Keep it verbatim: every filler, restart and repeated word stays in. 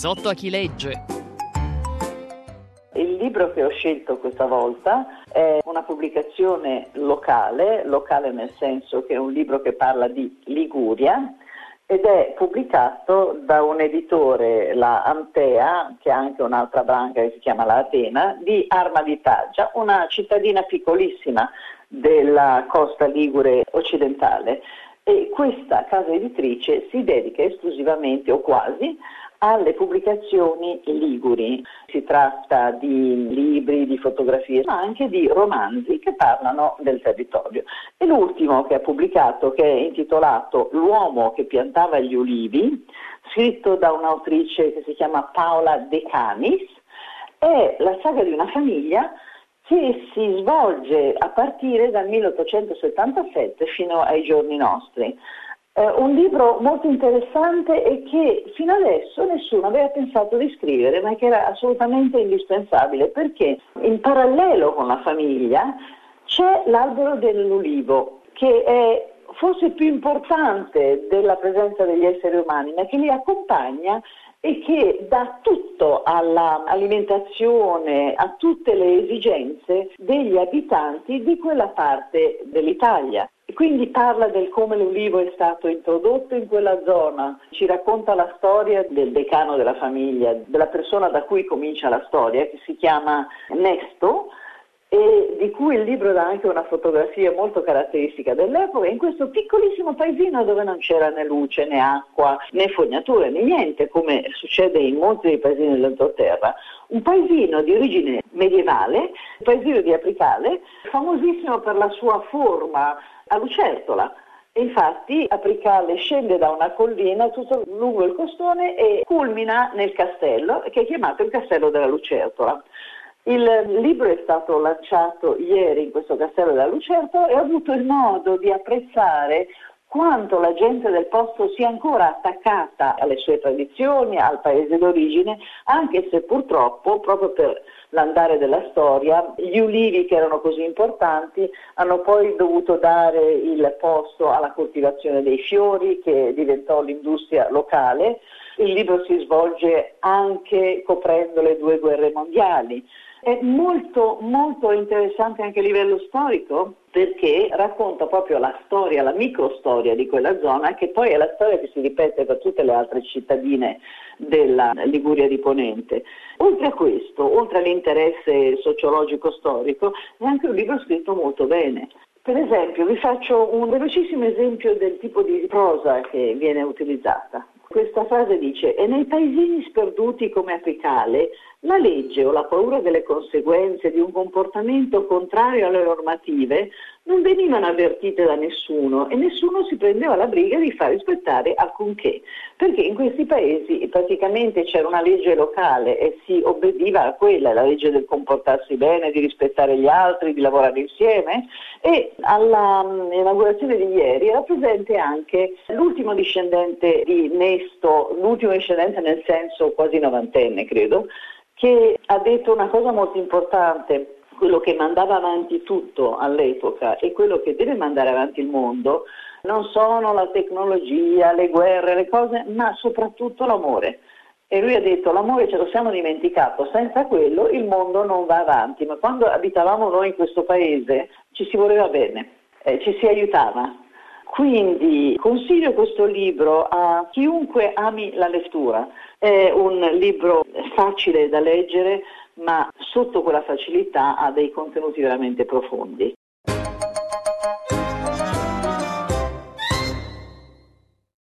Sotto a chi legge. Il libro che ho scelto questa volta è una pubblicazione locale, locale nel senso che è un libro che parla di Liguria ed è pubblicato da un editore, la Antea, che ha anche un'altra branca che si chiama la Atena, di Arma di Taggia, una cittadina piccolissima della costa ligure occidentale. E questa casa editrice si dedica esclusivamente o quasi alle pubblicazioni liguri. Si tratta di libri, di fotografie, ma anche di romanzi che parlano del territorio. E l'ultimo che ha pubblicato, che è intitolato L'uomo che piantava gli ulivi, scritto da un'autrice che si chiama Paola De Canis, è la saga di una famiglia che si svolge a partire dal milleottocentosettantasette fino ai giorni nostri. Eh, un libro molto interessante e che fino adesso nessuno aveva pensato di scrivere, ma che era assolutamente indispensabile, perché in parallelo con la famiglia c'è l'albero dell'ulivo, che è forse più importante della presenza degli esseri umani, ma che li accompagna e che dà tutto all'alimentazione, a tutte le esigenze degli abitanti di quella parte dell'Italia. Quindi parla del come l'ulivo è stato introdotto in quella zona, ci racconta la storia del decano della famiglia, della persona da cui comincia la storia, che si chiama Nesto, e di cui il libro dà anche una fotografia molto caratteristica dell'epoca, in questo piccolissimo paesino dove non c'era né luce, né acqua, né fognature, né niente, come succede in molti dei paesini dell'entroterra. Un paesino di origine medievale, un paesino di Apricale, famosissimo per la sua forma a lucertola. E infatti Apricale scende da una collina tutto lungo il costone e culmina nel castello, che è chiamato il Castello della Lucertola. Il libro è stato lanciato ieri in questo Castello della Lucertola e ho avuto il modo di apprezzare quanto la gente del posto sia ancora attaccata alle sue tradizioni, al paese d'origine, anche se purtroppo, proprio per l'andare della storia, gli ulivi che erano così importanti hanno poi dovuto dare il posto alla coltivazione dei fiori, che diventò l'industria locale. Il libro si svolge anche coprendo le due guerre mondiali. È molto molto interessante anche a livello storico, perché racconta proprio la storia, la microstoria di quella zona, che poi è la storia che si ripete per tutte le altre cittadine della Liguria di Ponente. Oltre a questo, oltre all'interesse sociologico-storico, è anche un libro scritto molto bene. Per esempio, vi faccio un velocissimo esempio del tipo di prosa che viene utilizzata. Questa frase dice: e nei paesini sperduti come Apricale, la legge o la paura delle conseguenze di un comportamento contrario alle normative non venivano avvertite da nessuno e nessuno si prendeva la briga di far rispettare alcunché, perché in questi paesi praticamente c'era una legge locale e si obbediva a quella, la legge del comportarsi bene, di rispettare gli altri, di lavorare insieme. E all'inaugurazione di ieri era presente anche l'ultimo discendente di Nesto, l'ultimo discendente nel senso quasi novantenne credo, che ha detto una cosa molto importante: quello che mandava avanti tutto all'epoca e quello che deve mandare avanti il mondo non sono la tecnologia, le guerre, le cose, ma soprattutto l'amore. E lui ha detto: l'amore ce lo siamo dimenticato, senza quello il mondo non va avanti. Ma quando abitavamo noi in questo paese ci si voleva bene, eh, ci si aiutava. Quindi consiglio questo libro a chiunque ami la lettura. È un libro facile da leggere, ma sotto quella facilità ha dei contenuti veramente profondi.